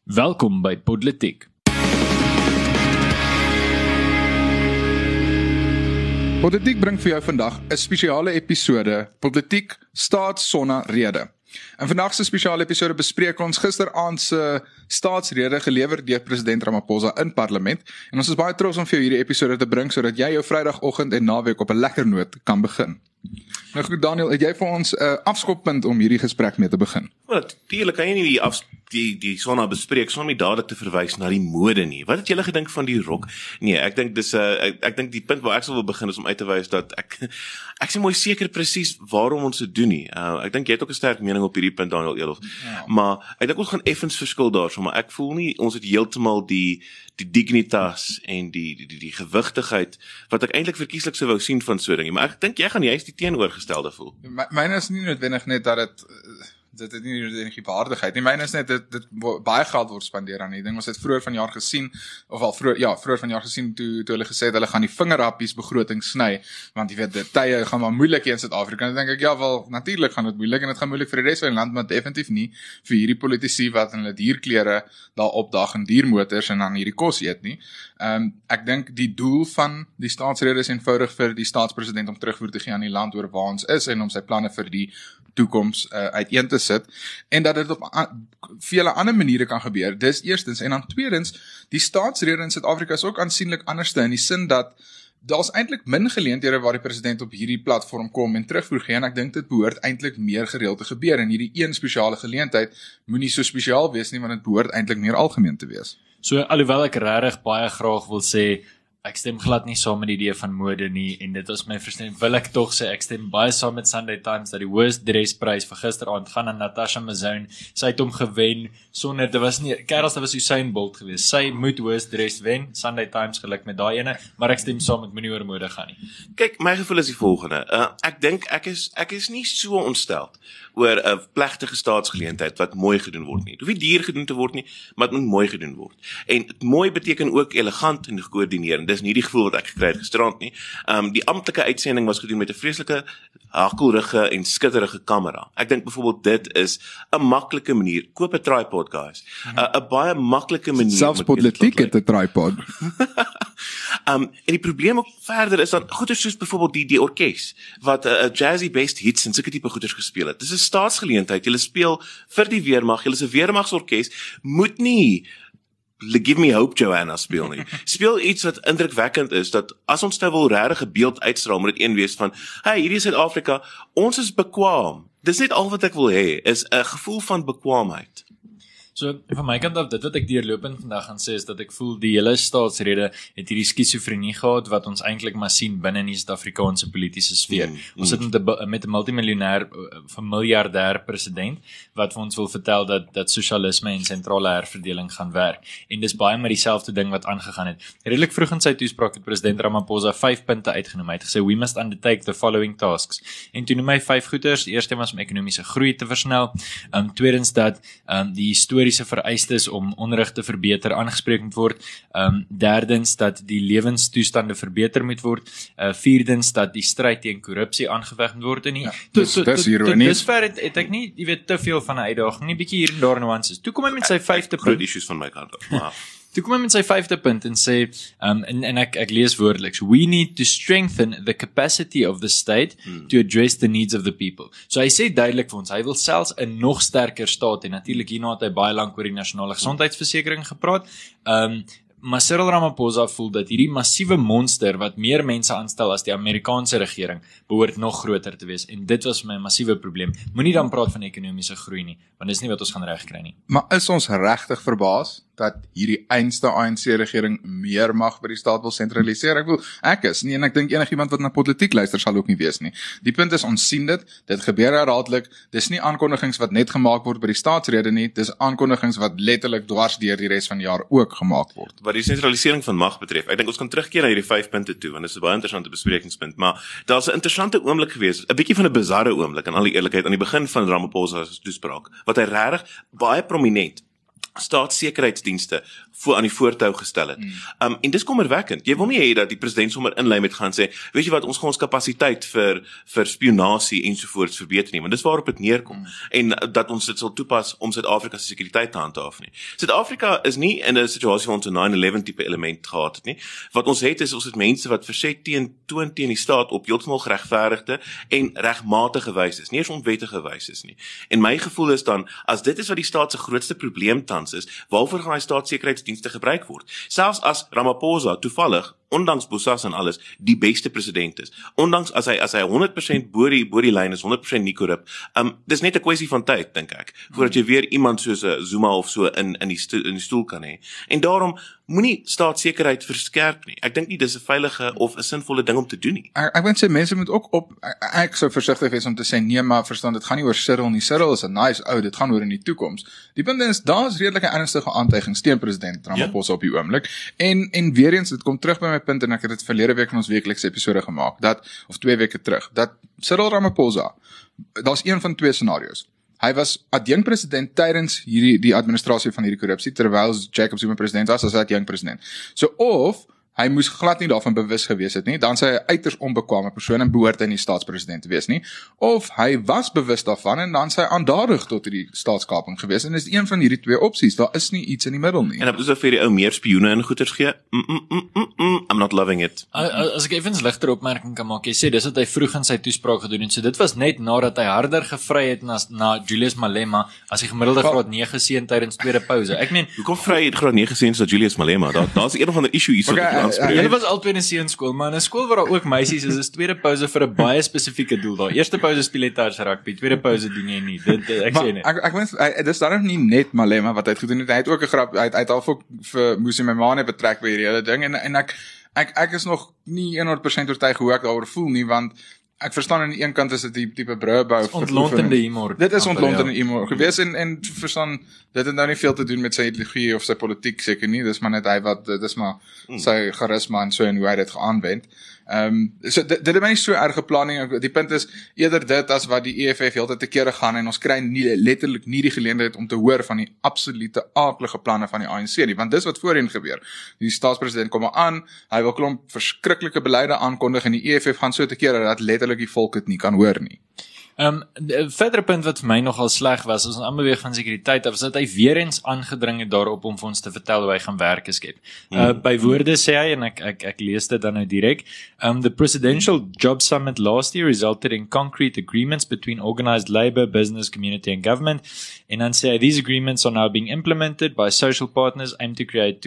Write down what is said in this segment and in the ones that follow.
Welkom by Politiek. Politiek bring vir jou vandag 'n spesiale episode, Politiek staat sonder rede. In vandag se spesiale episode bespreek ons gisteraand se staatsrede gelewer deur president Ramaphosa in parlement en ons is baie trots om vir jou hierdie episode te bring sodat jy jou Vrydagoggend en naweek op 'n lekker noot kan begin. Nou goed Daniel, het jy vir ons 'n afskoppunt om hierdie gesprek mee te begin? Wel, natuurlik kan jy nie die sonna bespreek sonder dadelik te verwys na die mode nie. Wat het julle gedink van die rok? Nee, ek dink dis ek dink die punt waar ek sou wil begin is om uit te wys dat ek is mooi seker presies waarom ons dit doen nie. Ek dink jy het ook 'n sterk mening op hierdie punt Daniel Elof. Ja. Maar ek dink ons gaan effens verskil daarso, maar ek voel nie ons het heeltemal die dignitas en die gewigtigheid wat ek eintlik verkieslik sou wou sien van so 'n ding. Maar ek dink jy gaan juist die teenoorgestelde voel. Myne is nie noodwendig net dat dit het nie noodwendig die waardigheid nie. Myne is net dit baie geld word spandeer aan die ding. Ons het vroeër vanjaar gesien, of al vroeër vanjaar gesien toe hulle gesê het hulle gaan die vingerappies begroting sny, want jy weet die tye gaan maar moeilik hier in Suid-Afrika. En dan dink ek ja wel, natuurlik gaan dit moeilik en dit gaan moeilik vir die res van die land, maar definitief nie vir hierdie politici wat in hulle dierklere daar opdag en diermotors en dan hierdie kos eet nie. Ek dink die doel van die staatsrede is eenvoudig vir die staatspresident om terugvoer te gee aan die land oor waar ons is en om sy planne vir die toekoms uiteen te sit en dat dit op vele ander maniere kan gebeur. Dis eerstens en dan tweedens, die staatsrede in Suid-Afrika is ook aansienlik anderste in die sin dat daar's eintlik min geleenthede waar die president op hierdie platform kom en terugvoer gee en ek dink dit behoort eintlik meer gereeld te gebeur en hierdie een spesiale geleentheid moenie so spesiaal wees nie want dit behoort eintlik meer algemeen te wees. So alhoewel ek regtig baie graag wil sê ek stem glad nie saam met die idee van mode nie en dit is my verstand, wil ek tog sê ek stem baie saam met Sunday Times dat die worst dressprys vir gisteraand gaan aan Natasha Mazoune. Sy het hom gewen sonder dit was nie Kerels, dit was Usain Bolt geweest. Sy moet worst dress wen. Sunday Times geluk met daai ene, maar ek stem saam met moenie oor mode gaan nie. Kyk, my gevoel is die volgende. Ek dink ek is nie so ontstel oor 'n plegtige staatsgeleentheid wat mooi gedoen word nie. Dit hoef nie duur gedoen te word nie, maar dit moet mooi gedoen word. En mooi beteken ook elegant en gekoördineer. Dis nie die gevoel wat ek gekry het gisterand nie. Die amptelike uitsending was gedoen met 'n vreeslike hakkelrige en skitterige kamera. Ek dink byvoorbeeld dit is 'n maklike manier. Koop 'n tripod guys. 'n Baie maklike manier. Selfs Politiek het 'n tripod. En die probleem ook verder is dan goeders soos byvoorbeeld die orkes wat 'n jazzy best hits en sulke tipe goeders gespeel het. Dis 'n staatsgeleentheid. Julle speel vir die weermag. Julle is 'n weermagsorkes. Moet nie Give Me Hope Joanna speel nie. Speel iets wat indrukwekkend is, dat as ons nou wil regtig 'n beeld uitstraal, moet dit een wees van, hey, hierdie is Suid-Afrika, ons is bekwaam. Dis net al wat ek wil hê, is 'n gevoel van bekwaamheid. So, van my kant af, dit wat ek deurlopend vandag gaan sê, is dat ek voel die hele staatsrede het hierdie skizofrenie gehad, wat ons eintlik maar sien binne in die Suid-Afrikaanse politiese sfeer. Ons sit met 'n multimiljonair, miljardêr president, wat vir ons wil vertel dat sosialisme en sentrale herverdeling gaan werk. En dis baie met dieselfde ding wat aangegaan het. Redelik vroeg in sy toespraak het president Ramaphosa 5 punte uitgenoem. Hy het gesê, we must undertake the following tasks. En toe noem hy 5 goeders. Die eerste was om ekonomiese groei te versnel. Tweedens dat die historiese vereistes om onderrig te verbeter aangespreek moet word. Derdens dat die lewenstoestande verbeter moet word. Vierdens dat die stryd teen korrupsie aangeveg moet word. Dis ironies. Dusver het ek nie, jy weet, te veel van 'n uitdaging, nie bietjie hier en daar nuances. Toe kom hy met sy 5de punt. Groot issues van my kant af. Toe kom hy met sy 5de punt en sê, en ek lees woordeliks, we need to strengthen the capacity of the state to address the needs of the people. So hy sê duidelik vir ons, hy wil selfs 'n nog sterker staat, en natuurlik hierna het hy baie lank oor die nasionale gesondheidsversekering gepraat, maar Cyril Ramaphosa voel dat hierdie massiewe monster wat meer mense aanstel as die Amerikaanse regering behoort nog groter te wees en dit was my massiewe probleem. Moenie dan praat van ekonomiese groei nie, want dis nie wat ons gaan regkry nie. Maar is ons regtig verbaas dat hierdie einste ANC-regering meer mag by die staat wil sentraliseer? Ek is nie en ek dink enigiemand wat na politiek luister sal ook nie wees nie. Die punt is ons sien dit gebeur herhaaldelik. Dis nie aankondigings wat net gemaak word by die staatsrede nie, dis aankondigings wat letterlik dwars deur die res van die jaar ook gemaak word. Wat die sentralisering van mag betref, ek dink ons kan terugkeer na hierdie 5 punte toe, want dit is 'n baie interessante besprekingspunt, maar daar's 'n interessante oomblik gewees, 'n bietjie van 'n bizarre oomblik in al die eerlikheid aan die begin van Ramaphosa se toespraak, wat hy regtig baie prominent staatssekuriteitsdienste aan die voortou gestel het. En dis kommerwekkend. Jy wil nie hê dat die president sommer inlei met gaan sê, weet jy wat, ons gaan ons kapasiteit vir spionasie ensovoorts verbeter nie, want dis waarop dit neerkom. En dat ons dit sal toepas om Suid-Afrika se sekuriteit te handhaaf nie. Suid-Afrika is nie in 'n situasie waar ons 'n 9/11 tipe element gehad het nie. Wat ons het mense wat verset toon teen die staat op heeltemal geregverdigde en regmatige wyse, nie eens onwettige wyse nie. En my gevoel is dan, as dit is wat die staat se grootste probleem tans is, waarvoor gaan die staatssekuriteitsdienste gebruik word? Selfs as Ramaphosa toevallig, ondanks Bosas en alles, die beste president is. Ondanks as hy 100% bo die lyn is, 100% nie korrup. Dis net 'n kwessie van tyd, dink ek, voordat jy weer iemand soos 'n Zuma of so in die stoel kan hê. En daarom moenie staatssekerheid verskerp nie. Ek dink nie dis 'n veilige of 'n sinvolle ding om te doen nie. Ek wil sê mense moet ook ek sou versigtig wees om te sê nee, maar verstaan, dit gaan nie oor Cyril nie. Cyril is 'n nice ou, dit gaan oor in die toekoms. Die punt is, daar is redelike ernstige aantuigings teen president Ramaphosa op die oomblik. En weer eens, dit kom terug by my punt, en ek het dit verlede week in ons weeklikse episode gemaak, of 2 weke terug, dat Cyril Ramaphosa, daar's een van 2 scenario's. Hy was adjunkt president tydens die administrasie van hierdie korrupsie, terwyl Jacob Zuma president was, as hy adjunkt president. So of hy moes glad nie daarvan bewus gewees het nie, dan sy 'n uiters onbekwame persoon en behoort hy nie staatspresident te wees nie, of hy was bewus daarvan en dan sy aandadig tot hierdie staatskaping gewees, en dis een van hierdie 2 opsies, daar is nie iets in die middel nie. En dat is vir die ou meer spioene en goeters gee, I'm not loving it. As ek effens ligter opmerking kan maak, jy sê, dis wat hy vroeg in sy toespraak gedoen het, so dit was net nadat hy harder gevry het na Julius Malema, as die gemiddelde graad 9 seun tydens tweede pouse. Ek meen, hoekom vry het graad 9 seuns dat Julius Malema? Daar's een of ander issue hier. Hulle was albei in 'n seunsskool, maar in 'n skool waar daar ook meisies is tweede pouse vir 'n baie spesifieke doel daar. Eerste pouse speel jy touch rugby, tweede pouse doen jy nie. Ek sê net. Ek weet dis daarom nie net Malema wat hy het gedoen het. Hy het ook 'n grap, hy het al vir Musi Maimane betrek by hierdie hele ding, en ek is nog nie 100% oortuig hoe ek daaroor voel nie, want ek verstaan aan die een kant is dit die tipe bruibou ontlontende humor. Dit is ontlontende humor gewees, en verstaan, dit het nou nie veel te doen met sy ideologie of sy politiek seker nie, dis maar net dit is maar sy charisma en so, en hoe hy dit geaanwend. So dit het my nie so erge planning. Die punt is eerder dit as wat die EFF heeltyd te kere gaan, en ons kry letterlik nie die geleentheid om te hoor van die absolute aaklige planne van die ANC nie, want dis wat voorheen gebeur. Die staatspresident kom aan, hy wil klomp verskriklike beleide aankondig, en die EFF gaan so te kere dat letterlik die volk dit nie kan hoor nie. Verdere punt wat vir my nogal sleg was, as ons aanbeweeg van sekuriteit af, is dat hy weer eens aangedring het daarop om vir ons te vertel hoe hy gaan werke skep. By woorde sê hy, en ek lees dit dan nou direk, the Presidential Job Summit last year resulted in concrete agreements between organized labor, business, community and government, en dan sê hy, these agreements are now being implemented by social partners aimed to create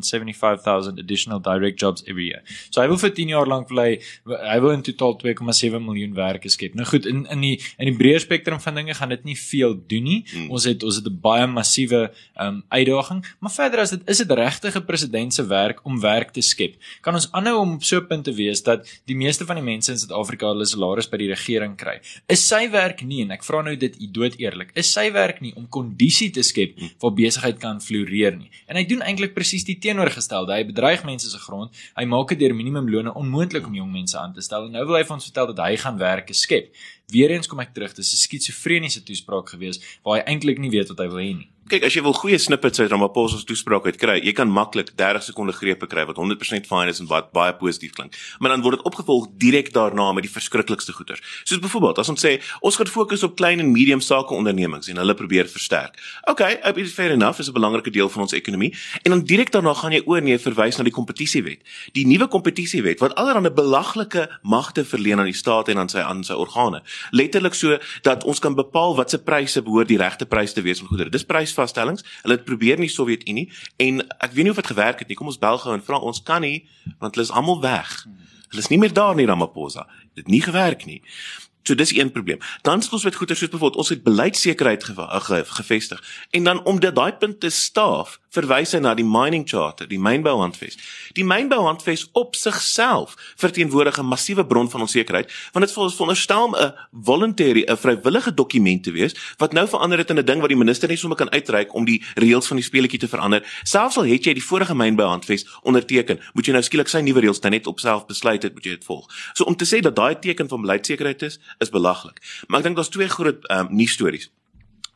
275,000 additional direct jobs every year. So hy wil vir 10 jaar lank hy wil in totaal 2,7 miljoen werke skep. Nou goed, in die breër spektrum van dinge gaan dit nie veel doen nie. Ons het 'n baie massiewe uitdaging, maar verder as is dit regtig 'n president se werk om werk te skep. Kan ons aanhou om op so 'n punt te wees dat die meeste van die mense in Suid-Afrika hulle salaris by die regering kry? Is sy werk nie, en ek vra nou dit dood eerlik, is sy werk nie om kondisie te skep waar besigheid kan floreer nie? En hy doen eintlik presies die teenoorgestelde. Hy bedreig mense se grond, hy maak dit deur minimumlone onmoontlik om jong mense aan te stel, en nou wil hy vir ons vertel dat hy gaan werke skep. Weereens kom ek terug, dis 'n skizofreniese toespraak gewees, waar hy eintlik nie weet wat hy wil hê nie. Kyk, as jy wil goeie snippets uit Ramaphosa se toespraak uitkry, jy kan maklik 30 sekonde grepe kry wat 100% fyn is en wat baie positief klink. Maar dan word dit opgevolg direk daarna met die verskriklikste goeters. Soos byvoorbeeld, as ons sê, ons gaan fokus op klein en medium sake ondernemings en hulle probeer versterk. Okay, fair enough, is 'n belangrike deel van ons ekonomie. En dan direk daarna gaan jy oor en jy verwys na die kompetisiewet. Die nuwe kompetisiewet wat allerlei belaglike magte verleen aan die staat en aan sy organe. Letterlik so dat ons kan bepaal wat se pryse behoort die regte prys te wees van goedere. Dis prysvasstellings. Hulle het probeer nie Sowjetunie, en ek weet nie of dit gewerk het nie. Kom ons bel gou en vra, ons kan nie, want hulle is almal weg. Hulle is nie meer daar nie, Ramaphosa. Dit het nie gewerk nie. So dis een probleem. Dan sit ons met goeie soos byvoorbeeld ons het beleidssekerheid gevestig. En dan om daai punt te staaf, verwys hy na die mining charter, die mynbouhandves. Die mynbouhandves op sigself verteenwoordig 'n massiewe bron van onsekerheid, want dit veronderstel om 'n voluntary, 'n vrywillige dokument te wees wat nou verander het in 'n ding wat die minister net sommer kan uitreik om die reëls van die speletjie te verander. Selfs al het jy die vorige mynbouhandves onderteken, moet jy nou skielik sy nuwe reëls net op self besluit het, moet jy dit volg. So om te sê dat daai teken van beleidssekerheid is belaglik. Maar ek dink daar's twee groot nuusstories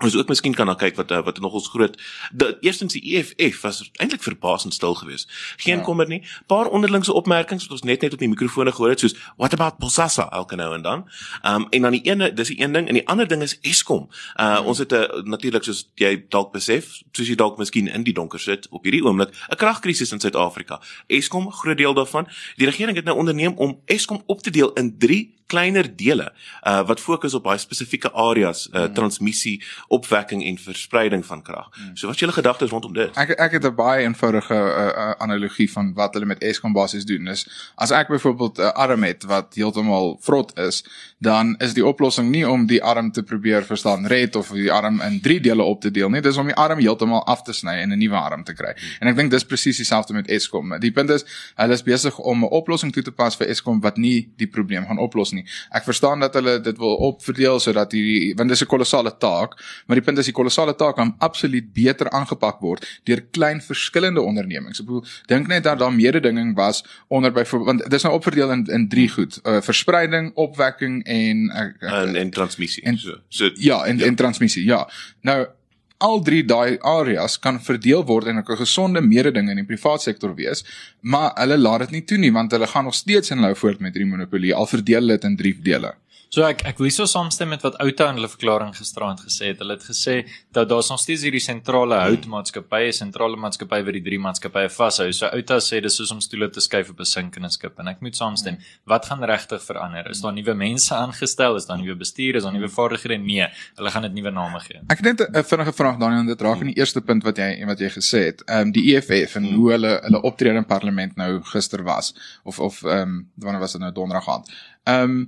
Ons ook miskien kan na kyk wat nog ons groot eerstens die EFF was eintlik verbasend stil geweest. Geen kommer nie. Paar onderlingse opmerkings wat ons net op die mikrofone gehoor het soos what about Bosasa elke nou en dan. En dan dis die een ding en die ander ding is Eskom. Ons het natuurlik soos jy dalk besef, soos jy dalk miskien in die donker sit op hierdie oomblik 'n kragkrisis in Suid-Afrika. Eskom groot deel daarvan. Die regering het nou onderneem om Eskom op te deel in 3 kleiner dele wat fokus op baie spesifieke areas, transmissie, opwekking en verspreiding van krag. So wat is julle gedagtes rondom dit? Ek het 'n baie eenvoudige analogie van wat hulle met Eskom basies doen. Is as ek byvoorbeeld 'n arm het wat heeltemal vrot is, dan is die oplossing nie om die arm te probeer red of die arm in 3 dele op te deel nie. Dis om die arm heeltemal af te sny en 'n nuwe arm te kry. En ek dink dis presies dieselfde met Eskom. Die punt is, hulle is besig om 'n oplossing toe te pas vir Eskom wat nie die probleem gaan oplos nie. Ek verstaan dat hulle dit wil opverdeel sodat want dis 'n kolossale taak, maar die punt is die kolossale taak kan absoluut beter aangepak word deur klein verskillende ondernemings. Ek bedoel, dink net dat daar mededinging was onder byvoorbeeld, want dit is nou opverdeel in 3 goed: verspreiding, opwekking en transmissie. En transmissie. Ja. Nou al 3 daai areas kan verdeel word en 'n gesonde mededing in die privaat sektor wees, maar hulle laat dit nie toe nie, want hulle gaan nog steeds in hou voort met die monopolie, al verdeel dit in 3 dele. So ek wil so saamstem met wat Outa in hulle verklaring gisteraand gesê het. Hulle het gesê dat daar's nog steeds hierdie sentrale houtmaatskappye, sentrale maatskappye wat die 3 maatskappye vashou. So Outa sê dis soos om stoele te skuif op 'n sinkende skip en ek moet saamstem. Wat gaan regtig verander? Is daar nuwe mense aangestel? Is daar nuwe bestuur? Is daar nuwe vaardighede? Nee, hulle gaan dit nuwe name gee. Ek het net 'n vinnige vraag Daniel, en dit raak aan die eerste punt wat jy gesê het. Die EFF en hoe hulle optrede in parlement nou gister was of wanneer was dit nou, donderdag aand.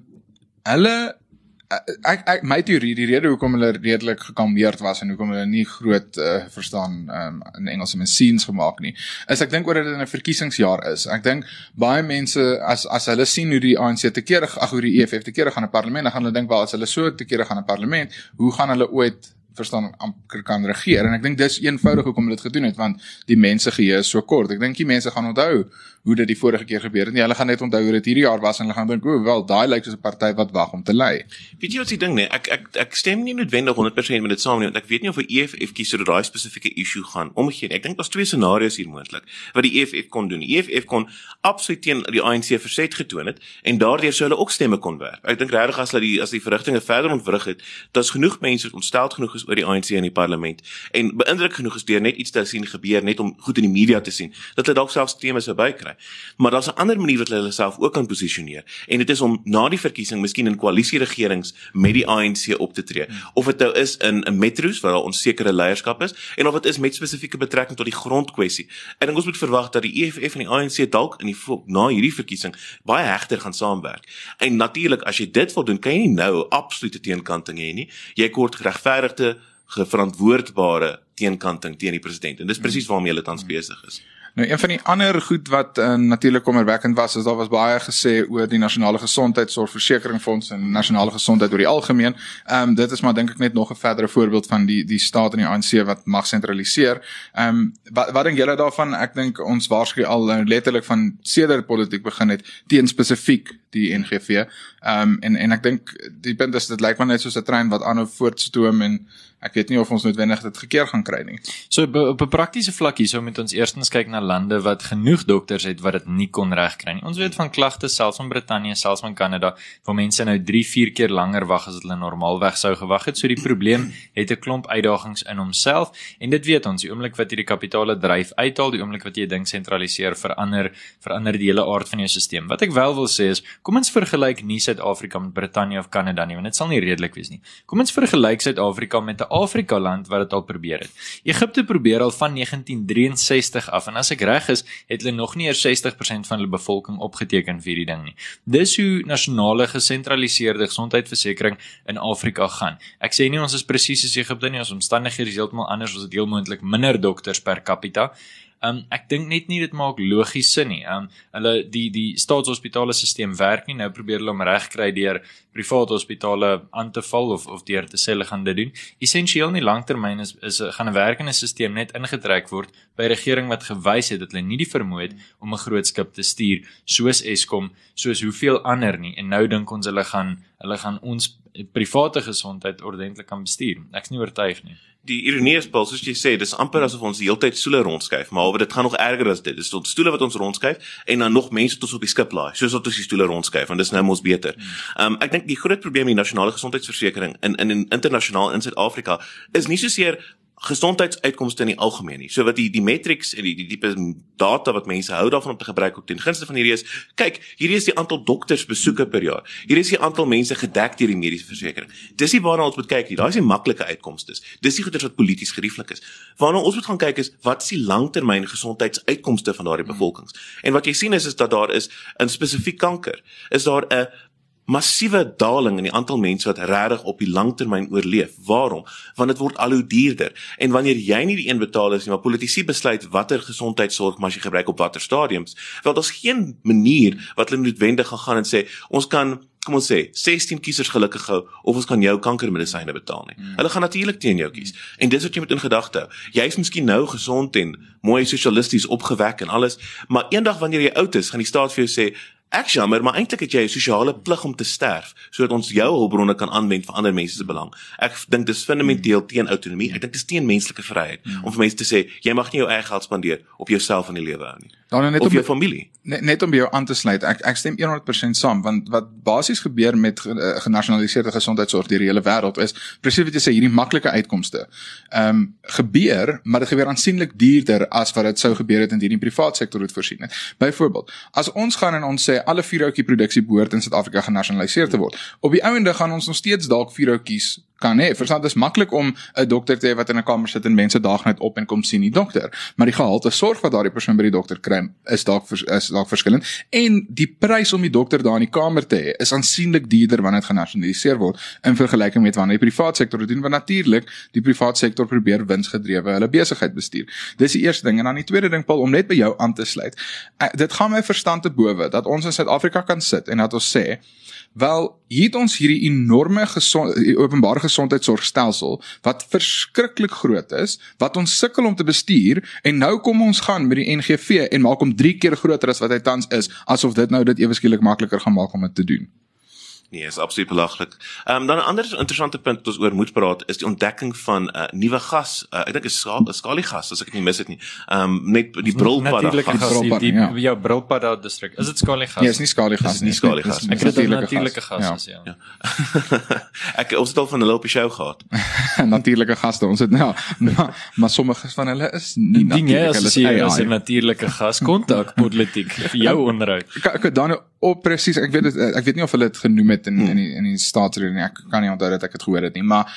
My teorie, die rede hoekom hulle redelik gekalmeerd was en hoekom hulle nie groot in Engelse machines gemaak nie, is ek dink oor dit in 'n verkiesingsjaar is. Ek dink baie mense as hulle sien hoe die ANC hoe die EFF te kere gaan in parlement, dan gaan hulle dink, wel, as hulle so te kere gaan in parlement, hoe gaan hulle ooit kan regeer? En ek dink dis eenvoudig hoekom hulle dit gedoen het, want die mense geheue is so kort. Ek dink die mense gaan onthou hoe dit die vorige keer gebeur het. Nee, hulle gaan net onthou hoe dit hierdie jaar was en hulle gaan dink, wel, daai lyk soos 'n party wat wag om te lei. Weet jy wat die ding nee, ek stem nie noodwendig 100% met dit saam nie, want ek weet nie of die EFF kies sodat daai spesifieke issue gaan omgee nie. Ek dink daar's 2 scenario's hier moontlik wat die EFF kon doen. Die EFF kon absoluut teen die ANC verzet getoon het en daardeur sou hulle ook stemme kon werp. Ek dink regtig as die verrigtinge verder ontwrig het, daar's genoeg mense wat ontsteld genoeg is oor die ANC in die parlement en beïndruk genoeg is deur net iets te sien gebeur, net om goed in die media te sien, dat hulle dalk selfs stemme sou bykry. Maar daar's 'n ander manier wat hulle self ook kan posisioneer en dit is om na die verkiesing miskien in koalisieregerings met die ANC op te tree. Of dit nou is in metros waar daar onsekere leierskap is en of dit is met spesifieke betrekking tot die grondkwessie. En ons moet verwag dat die EFF en die ANC dalk na hierdie verkiesing baie hegter gaan saamwerk. En natuurlik as jy dit wil doen, kan jy nie nou absolute teenkanting hê nie. Jy kort geregverdigde, verantwoordbare teenkanting teen die president en dis presies waarmee hulle tans besig is. Nou, een van die ander goed wat natuurlik kommerwekkend was, is daar was baie gesê oor die nasionale gesondheidsorgversekeringsfonds en nasionale gesondheid oor die algemeen. Dit is maar dink ek net nog 'n verdere voorbeeld van die staat en die ANC wat mag sentraliseer. Wat dink julle daarvan? Ek dink ons waarsku al letterlik van sedert politiek begin het teen spesifiek die NGV. En ek dink die punt is dit lyk maar net soos 'n trein wat aanhou voortstoom en ek weet nie of ons noodwendig dit gekeer gaan kry nie. So op 'n praktiese vlak hierso moet ons eerstens kyk na lande wat genoeg dokters het wat dit nie kon regkry nie. Ons weet van klagtes selfs van Brittanje, selfs van Kanada, waar mense nou 3-4 keer langer wag as wat hulle normaalweg sou gewag het. So die probleem het 'n klomp uitdagings in homself en dit weet ons. Die oomblik wat jy die kapitale dryf uithaal, die oomblik wat jy ding sentraliseer, verander die hele aard van jou stelsel. Wat ek wel wil sê is, kom ons vergelyk nie Suid-Afrika met Brittanje of Kanada nie, want dit sal nie redelik wees nie. Kom ons vergelyk Suid-Afrika met 'n Afrika land wat dit al probeer het. Egipte probeer al van 1963 af en as ek reg is, het hulle nog nie eers 60% van hulle bevolking opgeteken vir hierdie ding nie. Dis hoe nasionale gesentraliseerde gesondheidsversekering in Afrika gaan. Ek sê nie ons is presies soos Egipte nie, ons omstandighede is heeltemal anders, ons het heel moontlik minder dokters per capita. Ek dink net nie dit maak logies sin nie. Hulle die staatshospitale stelsel werk nie. Nou probeer hulle om reg kry deur private hospitale aan te val of deur te sê hulle gaan dit doen. Essensieel in die langtermyn is gaan 'n werkende stelsel net ingetrek word by 'n regering wat gewys het dat hulle nie die vermoë het om 'n groot skip te stuur soos Eskom, soos hoeveel ander nie. En nou dink ons hulle gaan hulle gaan ons private gesondheid ordentlik kan bestuur. Ek's nie oortuig nie. Die ironie is, Paul, soos jy sê, dis amper asof ons die hele tyd stoele rondskuif, maar dit gaan nog erger as dit. Dis ons stoele wat ons rondskuif en dan nog mense wat ons op die skip laai, soos wat ons die stoele rondskuif, en dis nou mos beter. Ek dink die groot probleem in die nasionale gesondheidsversekering in internasionaal in Suid-Afrika is nie soseer gesondheidsuitkomste in die algemeen nie. So wat die metrics en die tipe data wat mense hou daarvan om te gebruik ook ten gunste van hierdie is, kyk, hierdie is die aantal doktersbesoeke per jaar. Hierdie is die aantal mense gedek deur die mediese versekering. Dis nie waarna ons moet kyk nie. Daai is die maklike uitkomstes. Dis die goeders wat polities gerieflik is. Waarna ons moet gaan kyk is, wat is die langtermyn gesondheidsuitkomste van daardie bevolkings? En wat jy sien is dat daar is in spesifiek kanker, is daar 'n massiewe daling in die aantal mense wat regtig op die langtermyn oorleef. Waarom? Want dit word al hoe duurder. En wanneer jy nie die een betaal is nie, maar politici besluit watter gesondheidsorg maar jy gebruik op watter stadiums, wel daar's geen manier wat hulle noodwendig gaan en sê, ons kan, kom ons sê, 16 kiesers gelukkig hou, of ons kan jou kankermedisyne betaal nie. Hulle gaan natuurlik teen jou kies. En dis wat jy moet in gedagte hou. Jy is miskien nou gesond en mooi sosialisties opgewek en alles, maar eendag wanneer jy oud is, gaan die staat vir jou sê, ek jammer, maar eintlik het jy 'n sosiale plig om te sterf, sodat ons jou hulpbronne kan aanwend vir ander mense se belang. Ek dink dis fundamenteel teen autonomie. Ek dink dis teen menslike vryheid om vir mense te sê, jy mag nie jou eie geld spandeer op jouself in die lewe hou nie. Of jou familie. Net om by jou aan te sluit, ek stem 100% saam, want wat basies gebeur met genasionaliseerde gesondheidsorg deur die hele wêreld is, presies wat jy sê, hierdie maklike uitkomste gebeur, maar dit gebeur aansienlik duurder as wat dit sou gebeur het indien die privaat sektor dit voorsien het. Byvoorbeeld, as ons gaan en ons sê, alle vuurhoutjie produksie behoort in Suid-Afrika genasionaliseer te word, op die ou ende gaan ons nog steeds dalk vuurhoutjies kan hê. Verstaan, dit is maklik om 'n dokter te hê wat in 'n kamer sit en mense dag net op en kom sien die dokter, maar die gehalte sorg wat daardie persoon by die dokter kry is dalk verskillend, en die prys om die dokter daar in die kamer te hê is aansienlik duurder wanneer dit genasionaliseer word in vergelyking met wanneer die privaat sektor dit doen, want natuurlik die privaat sektor probeer winsgedrewe hulle besigheid bestuur. Dis die eerste ding. En dan die tweede ding, Paul, om net by jou aan te sluit. Dit gaan my verstand te bowe dat ons in Suid-Afrika kan sit en dat ons sê, wel, hier het ons hierdie enorme openbare gesondheidsorgstelsel wat verskriklik groot is, wat ons sukkel om te bestuur, en nou kom ons gaan met die NGV en maak hom 3 keer groter as wat hy tans is, asof dit nou dit ewe skielik makliker gaan maak om dit te doen. Nee, is absoluut belaglik. Dan 'n ander interessante punt wat ons oor moet praat is die ontdekking van nuwe gas. Ek dink is skaliegas, as ek dit nie mis het nie. Net die brilpadda gas. Jou brilpadda distrik. Is dit skaliegas? Nee, is nie skaliegas. Dis nie skaliegas. Ek het dit natuurlike gas, ja. Ons het al van hulle op die show gehad. Natuurlike gaste, ons het maar sommige van hulle is nie natuurlik, hulle is as 'n natuurlike gas kontak politiek vir jou onderhoud. Ek dan op presies, ek weet nie of hulle dit genoem het in die staatsrede nie, ek kan nie onthou dat ek het gehoor het nie, maar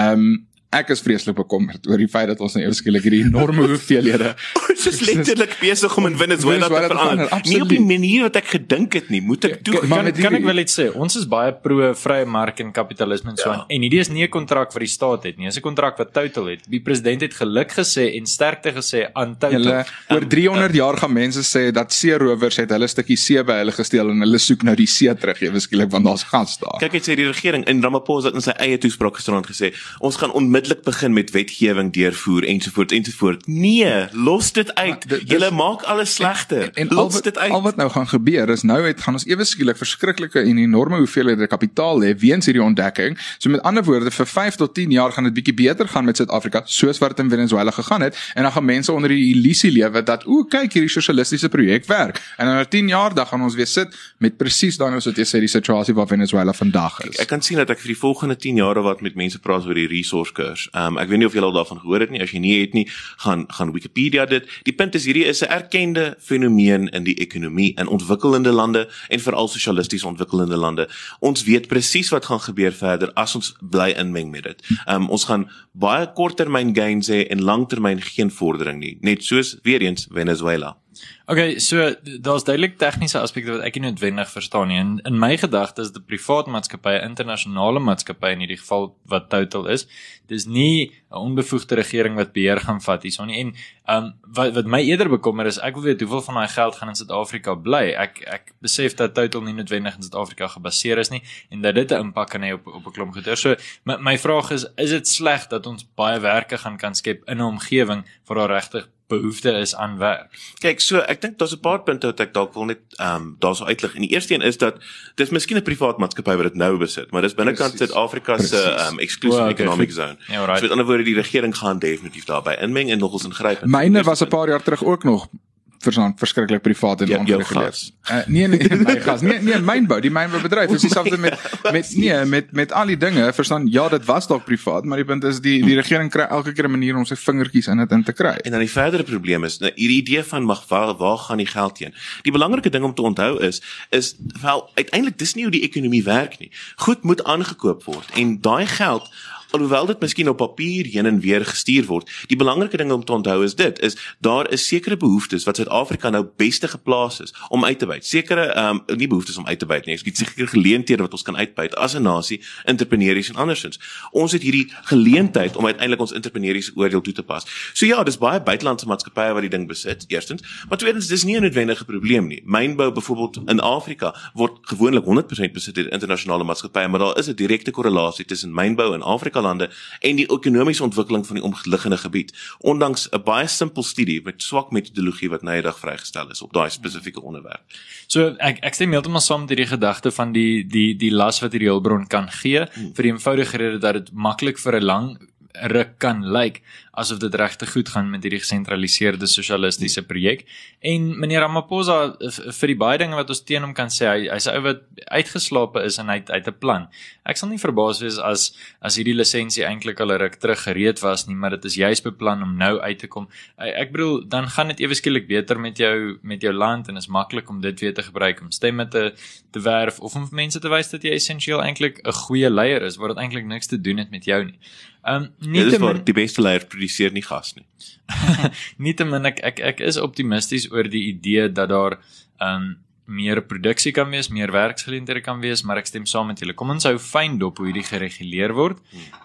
ek is vreeslik bekommerd oor die feit dat ons nou eweskielik hierdie enorme hoeveelhede Ons is letterlik besig om in Venezuela te verander. Nie op die manier wat ek gedink het nie, moet ek toe. Kan ek wel iets sê? Ons is baie pro vrye mark en kapitalisme en so aan. En hierdie is nie 'n kontrak wat die staat het nie, dis 'n kontrak wat Total het. Die president het geluk gesê en sterkte gesê aan Total. Oor 300 jaar gaan mense sê dat seerowers het hulle stukkie see by hulle gesteel en hulle soek nou die see terug, eweskielik, want daar's gas daar. Kyk, het sê die regering in Ramaphosa in sy eie toespraak gisterand gesê, ons gaan onmiddellik begin met wetgewing deurvoer ensovoort. Nee, los dit uit. Julle maak alles slegter. En al wat nou gaan gebeur is gaan ons ewe skielik verskriklike en enorme hoeveelhede kapitaal hê weens hierdie ontdekking. So met ander woorde, vir 5 tot 10 jaar gaan dit bietjie beter gaan met Suid-Afrika, soos wat dit in Venezuela gegaan het, en dan gaan mense onder die illusie lewe dat kyk, hierdie sosialistiese projek werk. En dan oor 10 jaar dan gaan ons weer sit met presies dan soos wat jy sê die situasie waar Venezuela vandag is. Ek kan sien dat ek vir die volgende 10 jaar wat met mense praat oor die resource curse. Ek weet nie of julle al daarvan gehoor het nie. As jy nie het nie, gaan Wikipedia dit. Die punt is, hierdie is 'n erkende fenomeen in die ekonomie in ontwikkelende lande en veral sosialisties ontwikkelende lande. Ons weet presies wat gaan gebeur verder as ons bly inmeng met dit. Ons gaan baie korttermyn gains hê en langtermyn geen vordering nie. Net soos weer eens Venezuela. Okay, so daar's duidelik tegniese aspekte wat ek nie noodwendig verstaan nie. In my gedagte is die privaat maatskappy 'n internasionale maatskappy in hierdie geval wat Total is. Dis nie 'n onbevoegde regering wat beheer gaan vat hierson nie. En wat my eerder bekommer is, ek wil weet hoeveel van daai geld gaan in Suid-Afrika bly. Ek besef dat Total nie noodwendig in Suid-Afrika gebaseer is nie en dat dit 'n impak kan hê op 'n klomp goeder. So my vraag is dit sleg dat ons baie werke kan skep in 'n omgewing waar daar regtig behoefte is aan werk. Kyk, so ek dink daar's 'n paar punte wat ek dalk wil net daarso uitlig. En die eerste een is dat dis miskien 'n privaat maatskappy wat dit nou besit, maar dis binnekant Suid-Afrika se exclusive economic zone. Ja, right. So met ander woorde, die regering gaan definitief daarbey inmeng en nogals ingryp. Myne was 'n paar jaar terug ook nog verskriklik privaat en ongereguleerd. Nee, my gas. Nee, mynbou, die mynboubedryf. Dis dieselfde met al die dinge, verstaan, ja, dit was dalk privaat, maar die punt is die regering kry elke keer 'n manier om sy vingertjies in dit in te kry. En dan die verdere probleem is, hierdie idee van waar gaan die geld heen? Die belangrike ding om te onthou is wel uiteindelik dis nie hoe die ekonomie werk nie. Goed moet aangekoop word en daai geld, alhoewel dit miskien op papier heen en weer gestuur word, die belangrike ding om te onthou is daar is sekere behoeftes wat Suid-Afrika nou beste geplaas is om uit te byt. Sekere, nie behoeftes om uit te byt nie, ek het sekere geleenthede wat ons kan uitbyt as 'n nasie, entrepreneurs en andersins. Ons het hierdie geleentheid om uiteindelik ons entrepreneuriese oordeel toe te pas. So ja, dis baie buitelandse maatskappye wat die ding besit, eerstens, maar tweedens, dis nie 'n noodwendige probleem nie. Mynbou byvoorbeeld in Afrika word gewoonlik 100% besit deur internasionale maatskappye, maar daar is 'n direkte korrelasie tussen mynbou in Afrika lande en die ekonomiese ontwikkeling van die omliggende gebied, ondanks 'n baie simpel studie met swak metodologie wat nou eendag vrygestel is op daai spesifieke onderwerp. So ek stem heeltemal saam met hierdie gedagte van die las wat hierdie hulpbron kan gee, vir die eenvoudige rede dat dit maklik vir 'n lang ruk kan lyk asof dit regtig goed gaan met hierdie gesentraliseerde sosialistiese projek. En meneer Ramaphosa, vir die baie dinge wat ons teen hom kan sê, hy's 'n ou wat uitgeslape is en hy het 'n plan. Ek sal nie verbaas wees as hierdie lisensie eintlik al 'n ruk terug gereed was nie, maar dit is juis beplan om nou uit te kom. Ek bedoel, dan gaan dit ewe skielik beter met jou land en is maklik om dit weer te gebruik om stemme te werf of om mense te wys dat jy essensieel eintlik 'n goeie leier is, waar dit eintlik niks te doen het met jou nie. Dis waar die beste leier produseer nie gas nie. Nietemin, ek is optimisties oor die idee dat daar meer produksie kan wees, meer werksgeleenthede kan wees, maar ek stem saam met julle. Kom ons hou fyn dop hoe hierdie gereguleer word.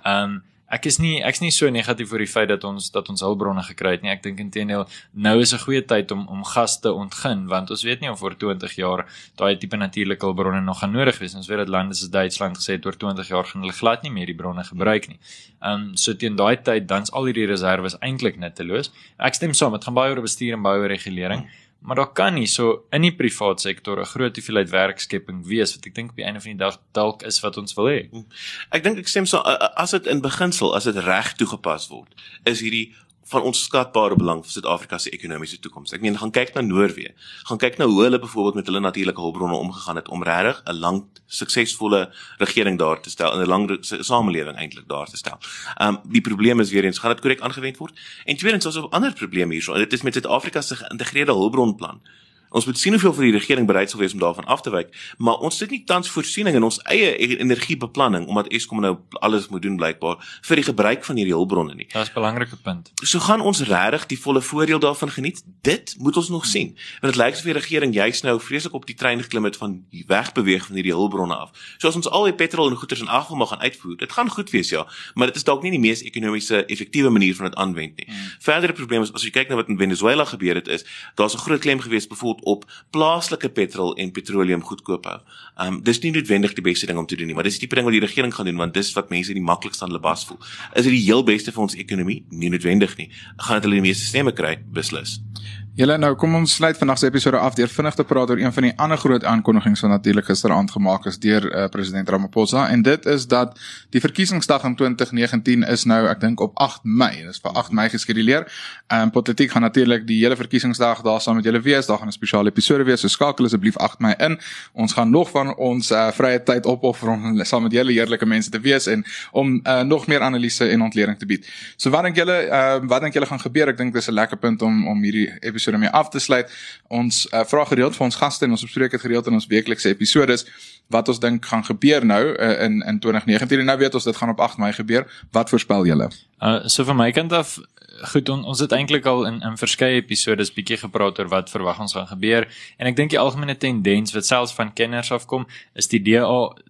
Ek is nie so negatief oor die feit dat ons hulpbronne gekry het nie. Ek dink inteendeel, nou is 'n goeie tyd om gas te ontgin, want ons weet nie of oor 20 jaar daai tipe natuurlike hulpbronne nog gaan nodig wees. Ons weet dat lande soos Duitsland gesê het oor 20 jaar gaan hulle glad nie meer die bronne gebruik nie. So teen daai tyd dan's al hierdie reserves eintlik nutteloos. Ek stem saam, dit gaan baie oor bestuur en baie oor regulering. Maar daar kan nie so in die privaat sektor 'n groot hoeveelheid werkskepping wees, wat ek dink op die einde van die dag dalk is wat ons wil hê. Ek stem so, as dit in beginsel, as dit reg toegepas word, is hierdie van onskatbare belang vir Suid-Afrika se ekonomiese toekoms. Ek meen, gaan kyk na Noorwe, gaan kyk na hoe hulle byvoorbeeld met hulle natuurlike hulpbronne omgegaan het om regtig 'n lang suksesvolle regering daar te stel en 'n lang samelewing eintlik daar te stel. Die probleem is weer eens, gaan dit korrek aangewend word? En tweedens, ons het 'n ander probleem hierso, en dit is met Suid-Afrika se geïntegreerde hulpbronplan. Ons moet sien hoeveel vir die regering bereid sal wees om daarvan af te wyk, maar ons het nie tans voorsiening in ons eie energiebeplanning, omdat Eskom nou alles moet doen blykbaar, vir die gebruik van hierdie hulpbronne nie. Dit is 'n belangrike punt. So gaan ons regtig die volle voordeel daarvan geniet? Dit moet ons nog sien. Want dit lyk asof die regering juis nou vreeslik op die trein geklim het van die wegbeweeg van hierdie hulpbronne af. So as ons al die petrol en goederes in ag wil mag gaan uitvoer, dit gaan goed wees, ja, maar dit is dalk nie die mees ekonomiese effektiewe manier van dit aanwend nie. Verdere probleem is, as jy kyk na wat in Venezuela gebeur het, is daar's 'n groot klem gewees byvoorbeeld op plaaslike petrol en petroleum goedkoop hou. Dis nie noodwendig die beste ding om te doen nie, maar dis die tipe ding wat die regering gaan doen, want dis wat mense die maklikste aan hulle bas voel. Is dit die heel beste vir ons ekonomie? Nie noodwendig nie. Gaan dit hulle die meeste stemme kry? Beslis. Julle, nou kom ons sluit vandag se episode af deur vinnig te praat oor een van die ander groot aankondigings wat natuurlik gisteraand gemaak is deur president Ramaphosa, en dit is dat die verkiesingsdag in 2019 is nou, ek dink op 8 Mei, dit is vir 8 Mei geskeduleer. Politiek gaan natuurlik die hele verkiesingsdag daar saam met julle wees, daar gaan 'n spesiale episode wees, so skakel asseblief 8 Mei in. Ons gaan nog van ons vrye tyd opoffer om saam met julle heerlike mense te wees en om nog meer analise en ontleding te bied. So wat dink julle gaan gebeur? Ek dink dis 'n lekker punt om hierdie episode mee af te sluit. Ons vra gereeld vir ons gaste en ons bespreek dit gereeld in ons weeklikse episodes wat ons dink gaan gebeur nou in 2019, en nou weet ons dit gaan op 8 Mei gebeur. Wat voorspel julle? So van my kant af, goed, ons het eintlik al in verskeie episodes bietjie gepraat oor wat verwag ons gaan gebeur, en ek dink die algemene tendens wat selfs van kenners afkom, is die DA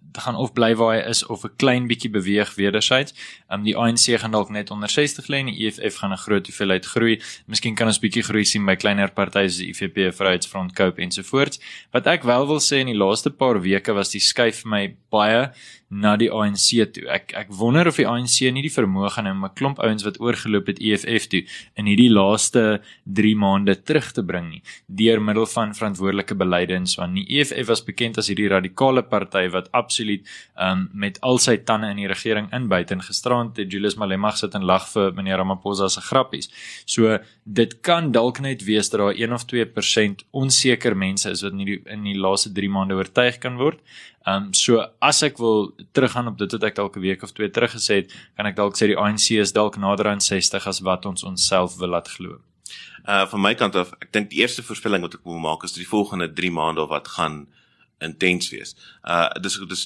gaan of bly waar hy is of 'n klein bietjie beweeg wederzijds. Die ANC gaan dalk net onder 60 lê en die EFF gaan 'n groot hoeveelheid groei. Miskien kan ons bietjie groei sien by kleiner partye soos die IFP, Vryheidsfront, Cope ensovoorts. Wat ek wel wil sê in die laaste paar weke was die skuif vir my baie na die ANC toe. Ek wonder of die ANC nie die vermoë gaan hê om 'n klomp ouens wat oorgeloop het EFF toe in hierdie laaste 3 maande terug te bring nie, deur middel van verantwoordelike beleide en so aan. Die EFF was bekend as hierdie radikale party wat absoluut met al sy tande in die regering inbyt, en gisterand het Julius Malema sit en lag vir meneer Ramaphosa se grappies. So dit kan dalk net wees dat daar 1 of 2% onseker mense is wat in die laaste 3 maande oortuig kan word. So as ek wil teruggaan op dit wat ek dalk 'n week of 2 terug gesê het, kan ek dalk sê die ANC is dalk nader aan 60 as wat ons onsself wil laat glo. Van my kant af, ek dink die eerste voorspelling wat ek wil maak is die volgende 3 maande wat gaan intens wees. Dus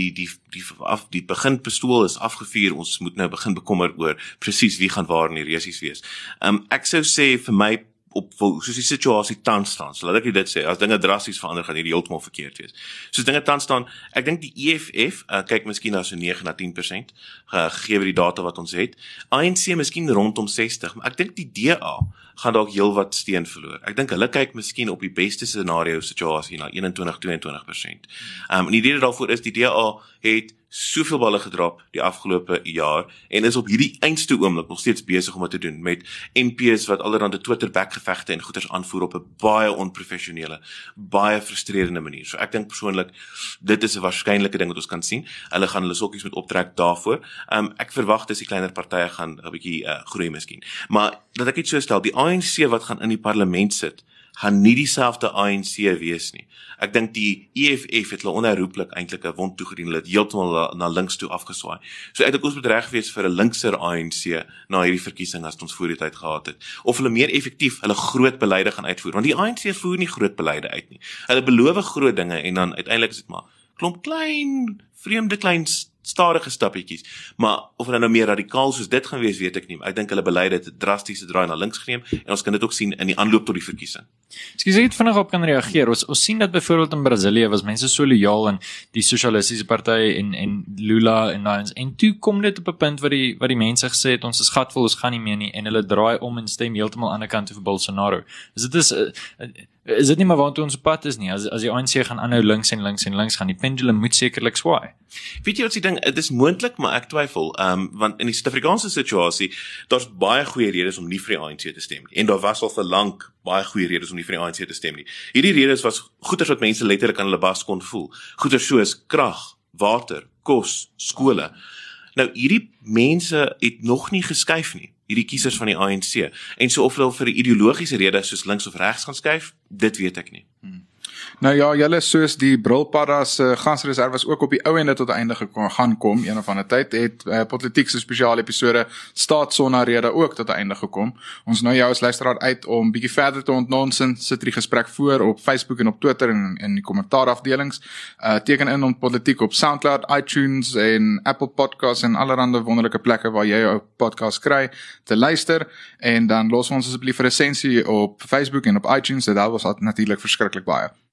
die beginpistool is afgevuur, ons moet nou begin bekommer oor presies wie gaan waar in die resies wees. Ek sou sê vir my, soos die situasie tans staan, so laat ek dit sê, as dinge drasties verander, gaan hierdie heeltemal verkeerd wees. Soos dinge tans staan, ek dink die EFF, kyk miskien na so 9 na 10%, gegee die data wat ons het, ANC miskien rondom 60, maar ek dink die DA gaan dalk heel wat steen verloor. Ek dink hulle kyk miskien op die beste scenario situasie na 21-22%. En die rede daarvoor is, die DA het soveel balle gedrap die afgelope jaar, en is op hierdie eindste oomblik nog steeds besig om dit te doen, met MP's wat allerhande Twitter-backgevegte en goeders aanvoer op 'n baie onprofessionele, baie frustrerende manier. So ek dink persoonlik, dit is 'n waarskynlike ding wat ons kan sien. Hulle gaan hulle sokkies met optrek daarvoor. Ek verwag dis die kleiner partye gaan 'n bietjie groei miskien. Maar dat ek dit so stel, die ANC wat gaan in die parlement sit, gaan nie dieselfde ANC wees nie. Ek dink die EFF het hulle onherroepelik eintlik 'n wond toegedien, hulle het heeltemal na links toe afgeswaai. So ek dink ons moet reg wees vir 'n linkser ANC na hierdie verkiesing as ons voor die tyd gehad het. Of hulle meer effektief hulle groot beleide gaan uitvoer, want die ANC voer nie groot beleide uit nie. Hulle beloof groot dinge en dan uiteindelik is dit maar klomp klein, vreemde klein stadige stappietjies, maar of hulle nou meer radikaal soos dit gaan wees, weet ek nie, maar ek dink hulle beleide het 'n drastiese draai na links geneem, en ons kan dit ook sien in die aanloop tot die verkiesing. Ekskuus, ek het vinnig op kan reageer. Ons sien dat byvoorbeeld in Brasilië was mense so lojaal aan die sosialistiese party en Lula en toe kom dit op 'n punt waar die mense gesê het ons is gatvol, ons gaan nie meer nie, en hulle draai om en stem heeltemal aan die ander kant toe vir Bolsonaro. Dus dit is dit nie maar waartoe ons op pad is nie. As die ANC gaan aanhou links en links en links gaan, die pendulum moet sekerlik swaai. Weet jy wat die ding, dit is moontlik, maar ek twyfel, want in die Suid-Afrikaanse situasie, daar's baie goeie redes om nie vir die ANC te stem nie, en daar was al vir lank baie goeie redes om nie vir die ANC te stem nie. Hierdie redes was goeders wat mense letterlik aan hulle bas kon voel. Goeders soos krag, water, kos, skole. Nou, hierdie mense het nog nie geskuif nie, hierdie kiesers van die ANC. En so of hulle vir 'n ideologiese rede soos links of regs gaan skuif, dit weet ek nie. Nou ja, julle soos die Brilpaddas gansreserves ook op die ou ende tot einde gaan kom, een of ander tyd, het Politiek se spesiale episode Staatssonarede ook tot einde gekom. Ons nou jou as luisteraar uit om bietjie verder te ontnonsens, sit die gesprek voor op Facebook en op Twitter en in die kommentaarafdelings. Teken in om Politiek op SoundCloud, iTunes en Apple Podcasts en allerhande wonderlike plekke waar jy jou podcast kry te luister, en dan los ons asseblief 'n resensie op Facebook en op iTunes, dit help ons natuurlik verskriklik baie.